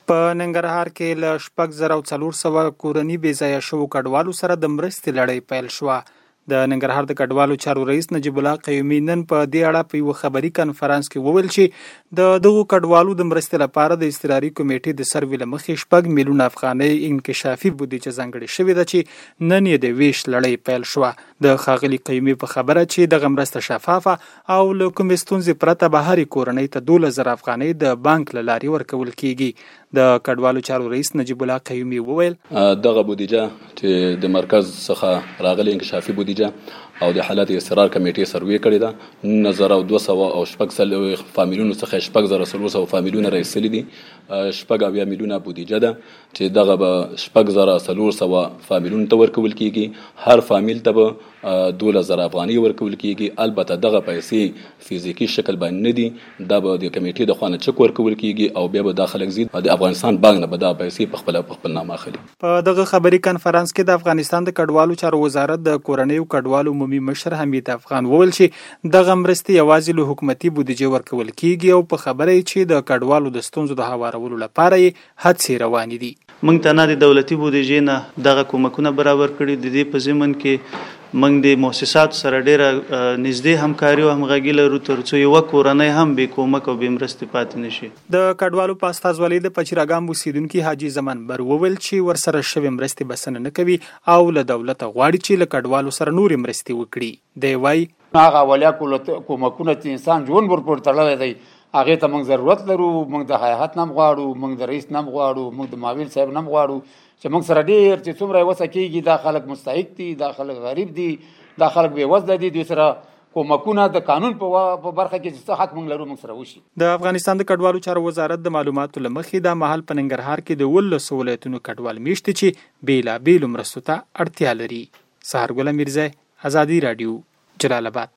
په ننګرهار کې له 6400 کورنۍ بې ځایه شوو کډوالو سره د مرستې لړۍ پیل شوه. د ننګرهار د کډوالو چارو رئیس نجیب الله قیومي نن په دې اړه په یو خبري کانفرنس کې وویل چې د دغو کډوالو د مرستې لپاره د اضطراري کمیټې د سروې له مخې 6 میلیون افغانۍ انکشافي بودیجه ځانګړې شوې ده چې نن یې د ویش لړۍ پیل شوه. د ښاغلي قیومي په خبره چې دغه مرسته شفافه او له کومې ستونزې پرته به هرې کورنۍ ته 12,000 افغانۍ د بانک له لارې ورکول کیږي. د کډوالو چارو رئیس نجیب الله قیومي وویل دغه بودیجه چې د مرکز څخه راغلي انکشافي بودیجه او د حالت اضطرار کمیټې سروې کړې ده 9200 فامیلونو څخه 6400 فامیلونه رسېدلي دي. 80 میلیونه بودیجه ده چې دغه به 6400 فامیلونو ته ورکول کیږي. هر فامیل ته به 12,000 افغانۍ ورکول کیږي. البته دغه پیسې فزیکی شکل باندې نه دي، دا به د کمیټې د خوانه چک ورکول کیږي او بیا به د خلک زید د افغانستان بانک نه به دا پیسې په خپل نامه اخلي. په دغه خبري کانفرنس کې د افغانستان د کډوالو چارو وزارت د کورنۍ کډوالو عمومي مشر حمید افغان وویل چې دغه مرستې یوازې له حکومتي بودیجې ورکول کیږي او په خبره یې چې د کډوالو د ستونزو د هوارولو لپاره یې هڅې روانې دي. موږ ته نه د دولتي بودیجې نه دغه کومکونه برابر کړي. د دې په ضمن کې موږ د مؤسساتو سره ډیره نږدې همکاري او همغږي لرو ترڅو یو کورنۍ هم به کومک او به مرستې پاتې نشي. د کډوالو په استازولۍ د پچیراګام اوسیدونکي حاجی زمان بر وویل چې ورسره شوی مرستې بسنه نه کوي او له دولت غواړي چې له کډوالو سره نورې مرستې وکړي. دی وایي هغه اولیا کومکونه چې انسان ژوند ورپورې تړلی دی هغه ته موږ ضرورت لرو. موږ د هیئت نم غواړو، موږ د رئیس نم غواړو، موږ د معاون صاحب نم غواړو چې موږ سره ډیر چې څومره وسه کېږي. دا خلک مستحق دي، دا خلک غریب دي، دا خلک بې وزله دي. دوی سره کومکونه د قانون په برخه کې چې حق موږ لرو موږ سره وشي. د افغانستان د کډوالو چارو وزارت د معلوماتو له مخې دا مهال په ننګرهار کې د 19 ولایتونو کډوال میشته چې بیلابیلو مرستو ته اړتیا لري. سهار ګل میرزا، ازادي رادیو، جلال آباد.